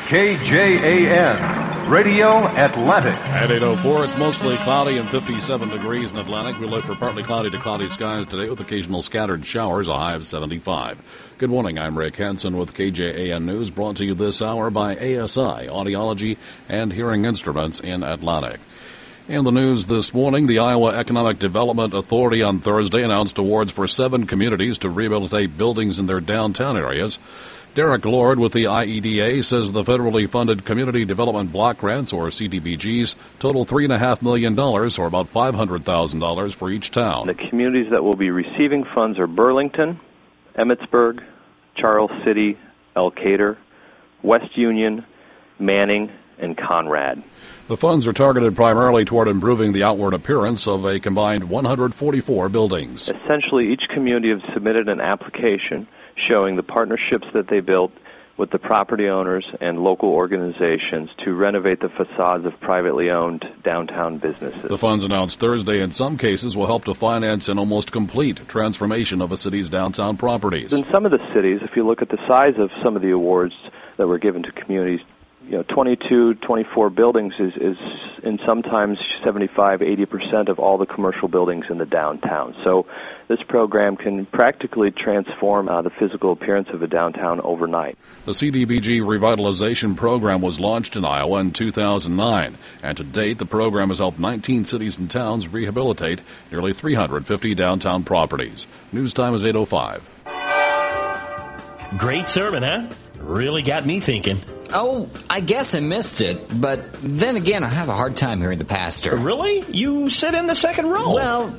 KJAN, Radio Atlantic. At 8:04, it's mostly cloudy and 57 degrees in Atlantic. We look for partly cloudy to cloudy skies today with occasional scattered showers, a high of 75. Good morning, I'm Rick Hansen with KJAN News, brought to you this hour by ASI, Audiology and Hearing Instruments in Atlantic. In the news this morning, the Iowa Economic Development Authority on Thursday announced awards for 7 communities to rehabilitate buildings in their downtown areas. Derek Lord with the IEDA says the federally funded Community Development Block Grants, or CDBGs, total $3.5 million, or about $500,000 for each town. The communities that will be receiving funds are Burlington, Emmitsburg, Charles City, Elkader, West Union, Manning, and Conrad. The funds are targeted primarily toward improving the outward appearance of a combined 144 buildings. Essentially, each community has submitted an application showing the partnerships that they built with the property owners and local organizations to renovate the facades of privately owned downtown businesses. The funds announced Thursday in some cases will help to finance an almost complete transformation of a city's downtown properties. In some of the cities, if you look at the size of some of the awards that were given to communities, 22, 24 buildings is in sometimes 75, 80% of all the commercial buildings in the downtown. So this program can practically transform the physical appearance of a downtown overnight. The CDBG revitalization program was launched in Iowa in 2009, and to date the program has helped 19 cities and towns rehabilitate nearly 350 downtown properties. News time is 8:05. Great sermon, huh? Really got me thinking. Oh, I guess I missed it, but then again, I have a hard time hearing the pastor. Really? You sit in the second row. Well,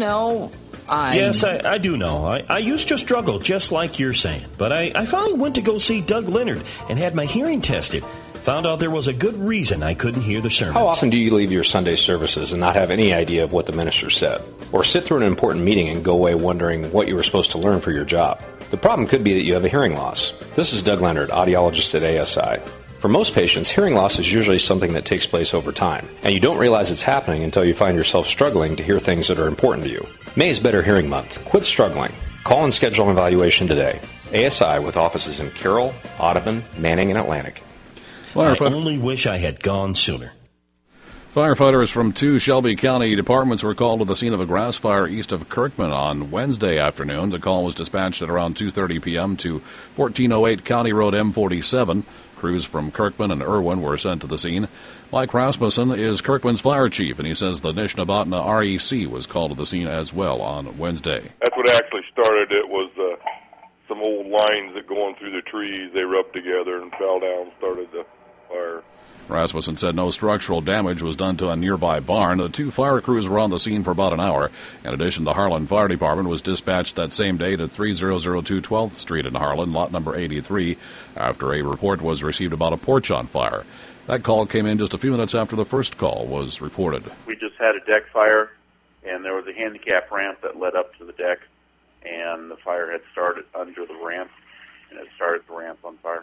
Yes, I do know. I used to struggle, just like you're saying. But I finally went to go see Doug Leonard and had my hearing tested. Found out there was a good reason I couldn't hear the sermons. How often do you leave your Sunday services and not have any idea of what the minister said? Or sit through an important meeting and go away wondering what you were supposed to learn for your job? The problem could be that you have a hearing loss. This is Doug Leonard, audiologist at ASI. For most patients, hearing loss is usually something that takes place over time, and you don't realize it's happening until you find yourself struggling to hear things that are important to you. May is Better Hearing Month. Quit struggling. Call and schedule an evaluation today. ASI, with offices in Carroll, Audubon, Manning, and Atlantic. I only wish I had gone sooner. Firefighters from 2 Shelby County departments were called to the scene of a grass fire east of Kirkman on Wednesday afternoon. The call was dispatched at around 2:30 p.m. to 1408 County Road M47. Crews from Kirkman and Irwin were sent to the scene. Mike Rasmussen is Kirkman's fire chief, and he says the Nishnabotna REC was called to the scene as well on Wednesday. That's what actually started it, was some old lines that going through the trees. They rubbed together and fell down, started the fire. Rasmussen said no structural damage was done to a nearby barn. The 2 fire crews were on the scene for about an hour. In addition, the Harlan Fire Department was dispatched that same day to 3002 12th Street in Harlan, lot number 83, after a report was received about a porch on fire. That call came in just a few minutes after the first call was reported. We just had a deck fire, and there was a handicap ramp that led up to the deck, and the fire had started under the ramp, and it started the ramp on fire.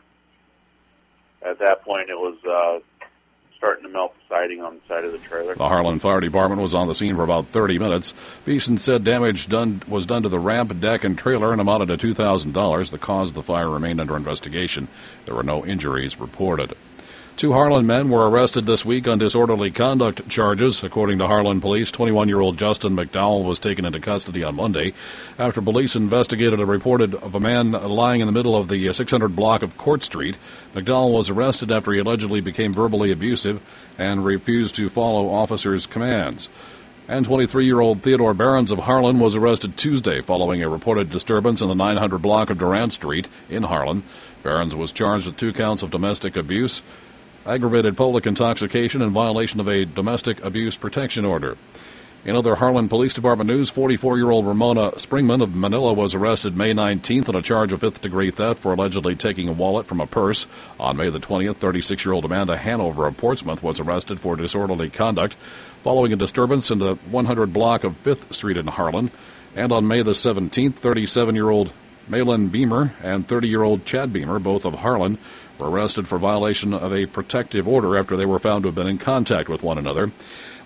At that point, it was starting to melt the siding on the side of the trailer. The Harlan Fire Department was on the scene for about 30 minutes. Beeson said damage was done to the ramp, deck, and trailer and amounted to $2,000. The cause of the fire remained under investigation. There were no injuries reported. 2 Harlan men were arrested this week on disorderly conduct charges. According to Harlan police, 21-year-old Justin McDowell was taken into custody on Monday after police investigated a report of a man lying in the middle of the 600 block of Court Street. McDowell was arrested after he allegedly became verbally abusive and refused to follow officers' commands. And 23-year-old Theodore Behrens of Harlan was arrested Tuesday following a reported disturbance in the 900 block of Durant Street in Harlan. Behrens was charged with 2 counts of domestic abuse, aggravated public intoxication, and violation of a domestic abuse protection order. In other Harlan Police Department news, 44-year-old Ramona Springman of Manila was arrested May 19th on a charge of 5th-degree theft for allegedly taking a wallet from a purse. On May the 20th, 36-year-old Amanda Hanover of Portsmouth was arrested for disorderly conduct following a disturbance in the 100 block of 5th Street in Harlan. And on May the 17th, 37-year-old Malin Beamer and 30-year-old Chad Beamer, both of Harlan, were arrested for violation of a protective order after they were found to have been in contact with one another.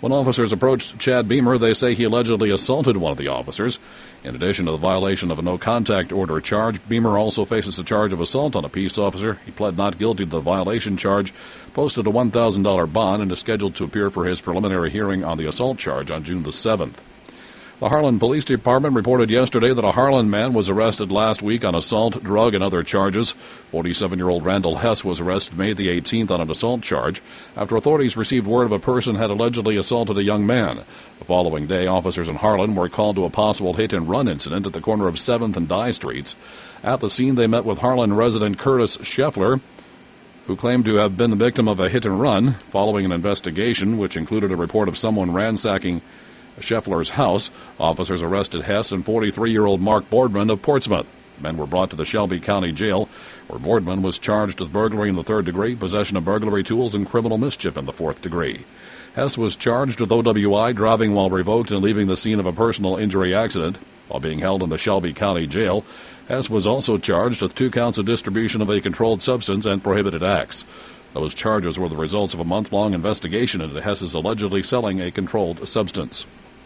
When officers approached Chad Beamer, they say he allegedly assaulted one of the officers. In addition to the violation of a no-contact order charge, Beamer also faces a charge of assault on a peace officer. He pled not guilty to the violation charge, posted a $1,000 bond, and is scheduled to appear for his preliminary hearing on the assault charge on June the 7th. The Harlan Police Department reported yesterday that a Harlan man was arrested last week on assault, drug, and other charges. 47-year-old Randall Hess was arrested May the 18th on an assault charge after authorities received word of a person had allegedly assaulted a young man. The following day, officers in Harlan were called to a possible hit-and-run incident at the corner of 7th and Dye Streets. At the scene, they met with Harlan resident Curtis Scheffler, who claimed to have been the victim of a hit-and-run. Following an investigation, which included a report of someone ransacking Scheffler's house, officers arrested Hess and 43-year-old Mark Boardman of Portsmouth. The men were brought to the Shelby County Jail, where Boardman was charged with burglary in the 3rd degree, possession of burglary tools, and criminal mischief in the 4th degree. Hess was charged with OWI, driving while revoked, and leaving the scene of a personal injury accident. While being held in the Shelby County Jail, Hess was also charged with 2 counts of distribution of a controlled substance and prohibited acts. Those charges were the results of a month-long investigation into Hess's allegedly selling a controlled substance.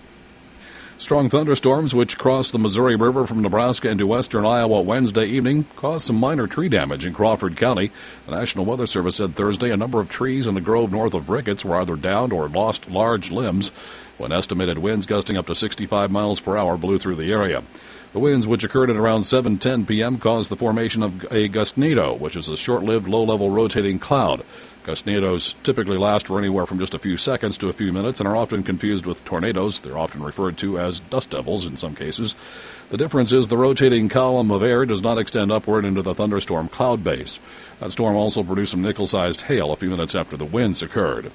Strong thunderstorms, which crossed the Missouri River from Nebraska into western Iowa Wednesday evening, caused some minor tree damage in Crawford County. The National Weather Service said Thursday a number of trees in the grove north of Ricketts were either downed or lost large limbs when estimated winds gusting up to 65 miles per hour blew through the area. The winds, which occurred at around 7:10 p.m., caused the formation of a gustnado, which is a short-lived, low-level rotating cloud. Gustnados typically last for anywhere from just a few seconds to a few minutes and are often confused with tornadoes. They're often referred to as dust devils in some cases. The difference is the rotating column of air does not extend upward into the thunderstorm cloud base. That storm also produced some nickel-sized hail a few minutes after the winds occurred.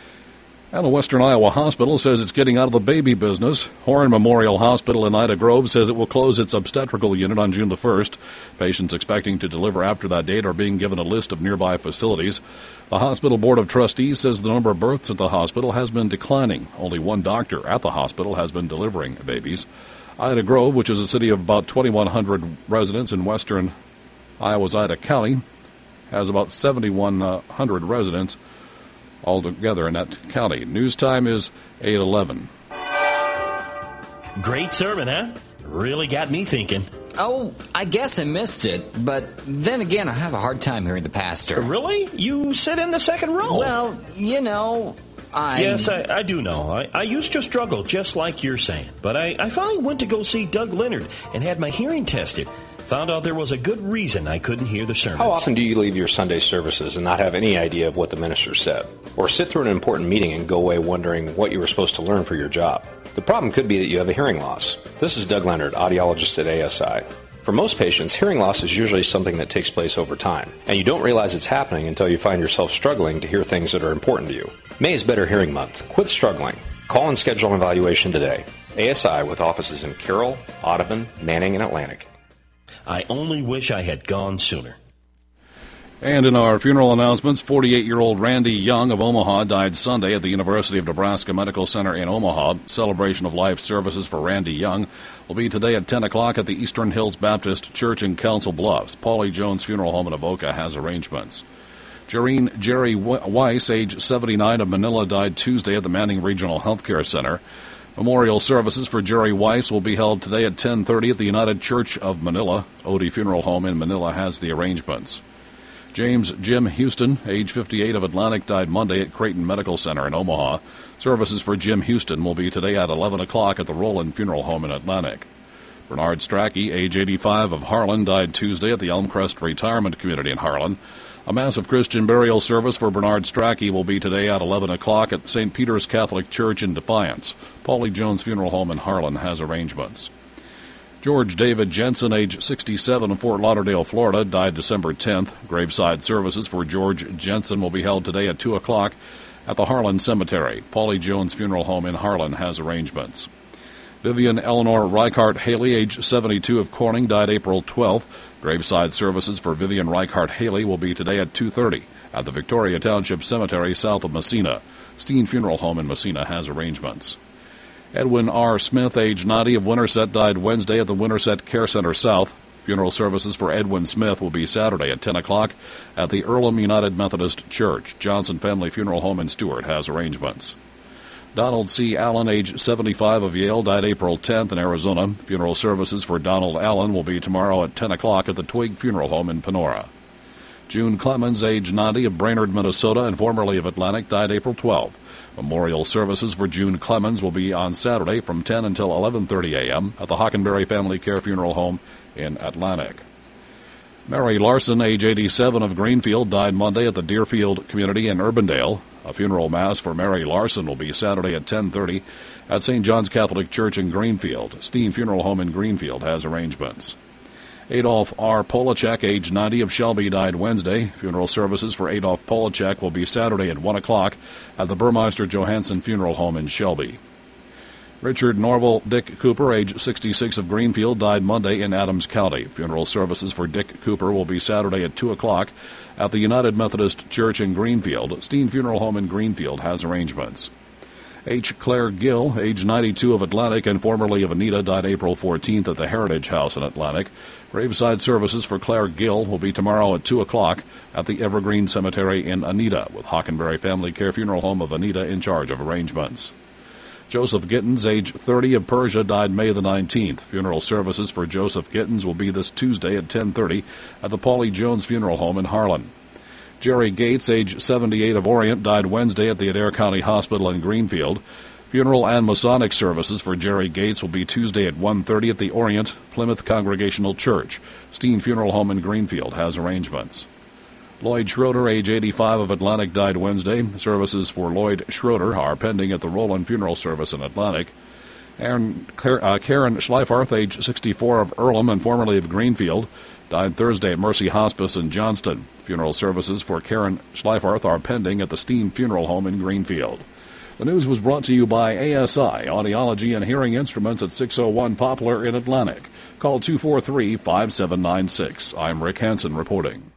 And a Western Iowa hospital says it's getting out of the baby business. Horn Memorial Hospital in Ida Grove says it will close its obstetrical unit on June the 1st. Patients expecting to deliver after that date are being given a list of nearby facilities. The hospital board of trustees says the number of births at the hospital has been declining. Only one doctor at the hospital has been delivering babies. Ida Grove, which is a city of about 2,100 residents in western Iowa's Ida County, has about 7,100 residents altogether in that county. News time is 8:11. Great sermon, huh? Really got me thinking. Oh, I guess I missed it, but then again, I have a hard time hearing the pastor. Really? You sit in the second row. Well, you know, Yes, I do know. I used to struggle, just like you're saying. But I finally went to go see Doug Leonard and had my hearing tested. Found out there was a good reason I couldn't hear the sermons. How often do you leave your Sunday services and not have any idea of what the minister said? Or sit through an important meeting and go away wondering what you were supposed to learn for your job? The problem could be that you have a hearing loss. This is Doug Leonard, audiologist at ASI. For most patients, hearing loss is usually something that takes place over time, and you don't realize it's happening until you find yourself struggling to hear things that are important to you. May is Better Hearing Month. Quit struggling. Call and schedule an evaluation today. ASI, with offices in Carroll, Audubon, Manning, and Atlantic. I only wish I had gone sooner. And in our funeral announcements, 48-year-old Randy Young of Omaha died Sunday at the University of Nebraska Medical Center in Omaha. Celebration of life services for Randy Young will be today at 10 o'clock at the Eastern Hills Baptist Church in Council Bluffs. Paulie Jones Funeral Home in Avoca has arrangements. Jerry Weiss, age 79, of Manila, died Tuesday at the Manning Regional Healthcare Center. Memorial services for Jerry Weiss will be held today at 10:30 at the United Church of Manila. Odie Funeral Home in Manila has the arrangements. James Jim Houston, age 58, of Atlantic, died Monday at Creighton Medical Center in Omaha. Services for Jim Houston will be today at 11 o'clock at the Roland Funeral Home in Atlantic. Bernard Strachey, age 85, of Harlan, died Tuesday at the Elmcrest Retirement Community in Harlan. A massive Christian burial service for Bernard Strachey will be today at 11 o'clock at St. Peter's Catholic Church in Defiance. Paulie Jones Funeral Home in Harlan has arrangements. George David Jensen, age 67, of Fort Lauderdale, Florida, died December 10th. Graveside services for George Jensen will be held today at 2 o'clock at the Harlan Cemetery. Paulie Jones Funeral Home in Harlan has arrangements. Vivian Eleanor Reichart Haley, age 72, of Corning, died April 12th. Graveside services for Vivian Reichart Haley will be today at 2:30 at the Victoria Township Cemetery south of Messina. Steen Funeral Home in Messina has arrangements. Edwin R. Smith, age 90, of Winterset, died Wednesday at the Winterset Care Center South. Funeral services for Edwin Smith will be Saturday at 10 o'clock at the Earlham United Methodist Church. Johnson Family Funeral Home in Stewart has arrangements. Donald C. Allen, age 75, of Yale, died April 10th in Arizona. Funeral services for Donald Allen will be tomorrow at 10 o'clock at the Twig Funeral Home in Panora. June Clemens, age 90, of Brainerd, Minnesota, and formerly of Atlantic, died April 12. Memorial services for June Clemens will be on Saturday from 10 until 11:30 a.m. at the Hockenberry Family Care Funeral Home in Atlantic. Mary Larson, age 87, of Greenfield, died Monday at the Deerfield Community in Urbandale. A funeral mass for Mary Larson will be Saturday at 10:30 at St. John's Catholic Church in Greenfield. Steen Funeral Home in Greenfield has arrangements. Adolf R. Polachek, age 90, of Shelby, died Wednesday. Funeral services for Adolf Polachek will be Saturday at 1 o'clock at the Burmeister Johansson Funeral Home in Shelby. Richard Norval Dick Cooper, age 66, of Greenfield, died Monday in Adams County. Funeral services for Dick Cooper will be Saturday at 2 o'clock at the United Methodist Church in Greenfield. Steen Funeral Home in Greenfield has arrangements. H. Claire Gill, age 92, of Atlantic and formerly of Anita, died April 14th at the Heritage House in Atlantic. Graveside services for Claire Gill will be tomorrow at 2 o'clock at the Evergreen Cemetery in Anita, with Hockenberry Family Care Funeral Home of Anita in charge of arrangements. Joseph Gittens, age 30, of Persia, died May the 19th. Funeral services for Joseph Gittens will be this Tuesday at 10:30 at the Paulie Jones Funeral Home in Harlan. Jerry Gates, age 78, of Orient, died Wednesday at the Adair County Hospital in Greenfield. Funeral and Masonic services for Jerry Gates will be Tuesday at 1:30 at the Orient Plymouth Congregational Church. Steen Funeral Home in Greenfield has arrangements. Lloyd Schroeder, age 85, of Atlantic, died Wednesday. Services for Lloyd Schroeder are pending at the Roland Funeral Service in Atlantic. Karen Schleifarth, age 64, of Earlham and formerly of Greenfield, died Thursday at Mercy Hospice in Johnston. Funeral services for Karen Schleifarth are pending at the Steen Funeral Home in Greenfield. The news was brought to you by ASI, Audiology and Hearing Instruments at 601 Poplar in Atlantic. Call 243-5796. I'm Rick Hansen reporting.